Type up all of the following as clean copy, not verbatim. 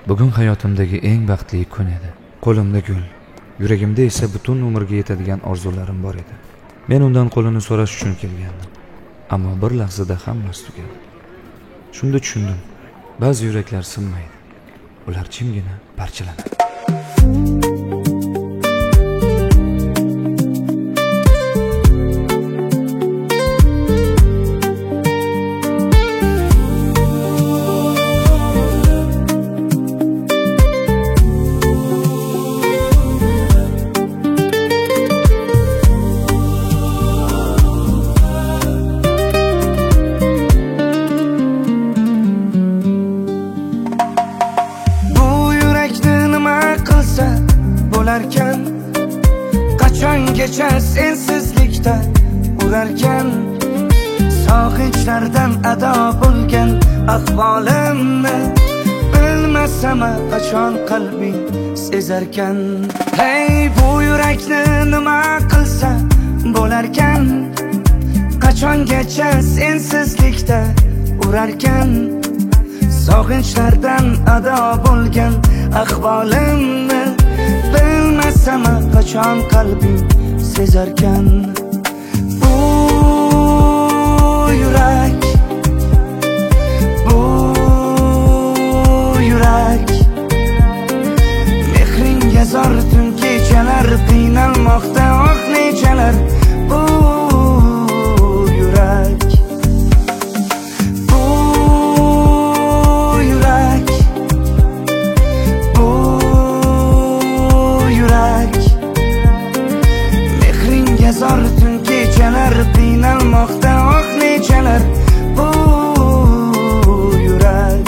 Bugun hayotimdagi eng baxtli kun edi. Qo'limda gul, yuragimda esa butun umrga yetadigan orzularim bor edi. Men undan qo'lini so'rash uchun kelgandim. Ammo bir lahzada hammasi tugadi. Shunda tushundim, ba'zi yuraklar sinmaydi. Ular jimgina parchalanadi. Bo'larkan qachongacha sensizlikda urarkan, sog'inchlardan ado bo'lgan ahvolimni bilmasam qachon qalbing sezarkan. Hey, bu yurakni nima qilsa bo'larkan, qachongacha sensizlikda urarkan, sog'inchlardan ado bo'lgan ahvolimni bilmasam qachon qalbing sezarkan. Bu yurak mehringga zor tun kechalar qiynalmoqda oh nechalar. Bu yurak zor tun kechalar qiynalmoqda oh nechalar. Bu yurak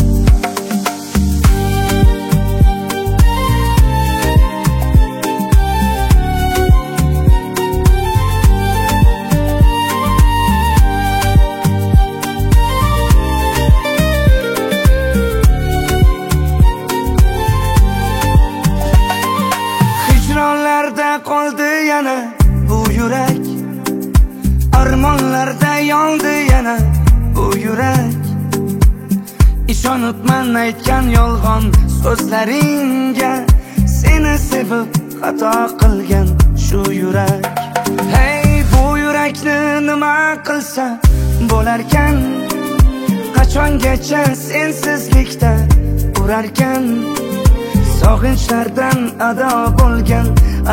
hijronlarda qoldi yana. Bu yurak armonlarda yondi yana. Bu yurak ishonibman aytgan yolg'on so'zlaringga, seni sevib xato qilgan shu yurak. Hey, bu yurakni nima qilsa bo'larkan, qachongacha sensizlikda urarkan, sog'inchlardan ado bo'lgan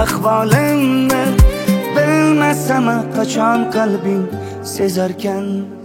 ahvolimni bilmasam qachon qalbing sezarkan.